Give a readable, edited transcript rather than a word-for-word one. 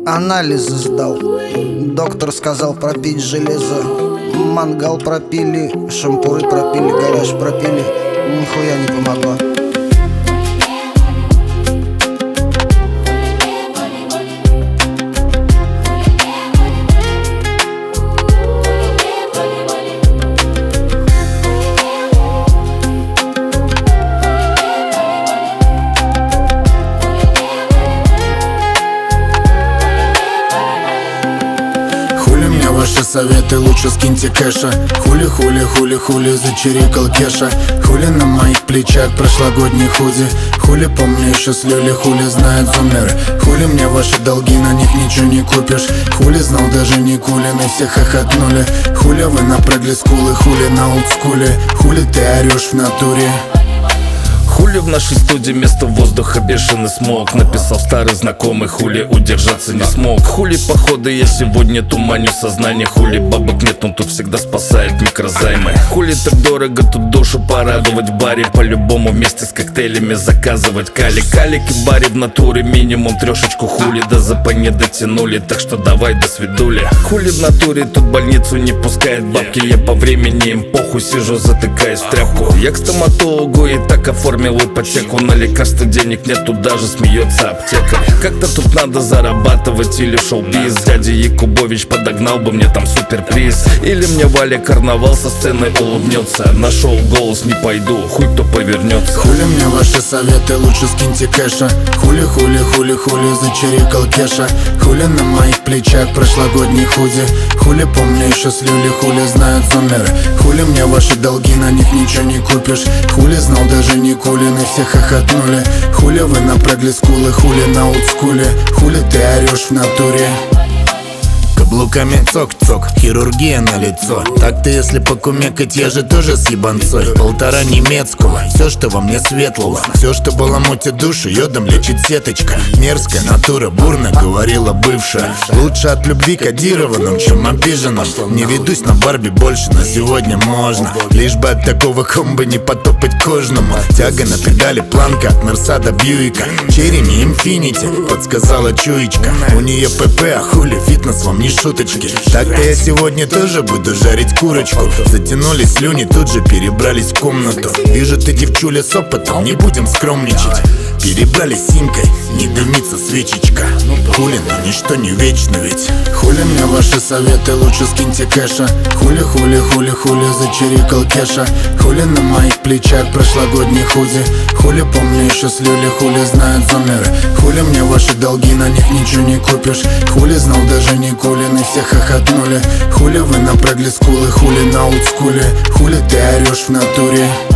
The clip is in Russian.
Анализы сдал. Доктор сказал пропить железо. Мангал пропили, шампуры пропили, гараж пропили. Нихуя не помогло. Ваши советы лучше скиньте кэша. Хули, хули, хули, хули, зачирикал Кеша. Хули на моих плечах прошлогодний худи. Хули помню еще с люли, хули знает зумеры. Хули мне ваши долги, на них ничего не купишь. Хули знал даже не Кулин и все хохотнули. Хули вы напрягли скулы, хули на олдскуле. Хули ты орешь в натуре. Хули в нашей студии вместо воздуха бешеный смог. Написал старый знакомый, хули удержаться не смог. Хули походу я сегодня туманю сознание. Хули бабок нет, он тут всегда спасает микрозаймы. Хули так дорого тут душу порадовать в баре. По-любому вместе с коктейлями заказывать кали. Калики в баре в натуре минимум трешечку. Хули до ЗП не дотянули, так что давай до свидули. Хули в натуре тут больницу не пускает бабки. Я по времени им похуй сижу, затыкаюсь в тряпку. Я к стоматологу и так оформил ипотеку. На лекарства денег нету, даже смеется аптека. Как-то тут надо зарабатывать или шоу-биз. Дядя Якубович подогнал бы мне там суперприз. Или мне Валя Карнавал со сцены улыбнется. На шоу «Голос» не пойду, хуй кто повернется. Хули мне ваши советы, лучше скиньте кэша. Хули, хули, хули, хули, зачирикал Кеша. Хули на моих плечах прошлогодний худи. Хули помню еще с люли, хули знают зумеры. Хули мне ваши долги, на них ничего не купишь. Хули знал даже не Кулин и все хохотнули. Хули вы напрягли скулы, хули на олдскуле. Хули ты орешь в натуре. Каблуками цок-цок, хирургия на лицо. Так-то если покумекать, я же тоже с ебанцой. 1,5 немецкого, все, что во мне светлого. Все, что баламутит душу, йодом лечит сеточка. Мерзкая натура, бурно говорила бывшая. Лучше от любви кодированным, чем обиженным. Не ведусь на Барби больше, но сегодня можно. Лишь бы от такого комбо не потопать кожному. Тяга на педали, планка от Мерса до Бьюика. Черри не инфинити, подсказала чуечка. У нее ПП, а хули фитнес вам не шуточки. Так-то я сегодня тоже буду жарить курочку. Затянули слюни, тут же перебрались в комнату. Вижу, ты девчуля с опытом, не будем скромничать. Перебрались симкой, не дымится свечечка. Хули, но ничто не вечно ведь. Хули мне ваши советы, лучше скиньте кэша. Хули, хули, хули, хули, зачирикал Кеша. Хули на моих плечах прошлогодний худи. Хули помню еще с люли, хули знают зумеры. Хули мне ваши долги, на них ничего не купишь. Хули знал даже не Кулин и все хохотнули. Хули вы напрягли скулы, хули на олдскуле. Хули ты орешь в натуре.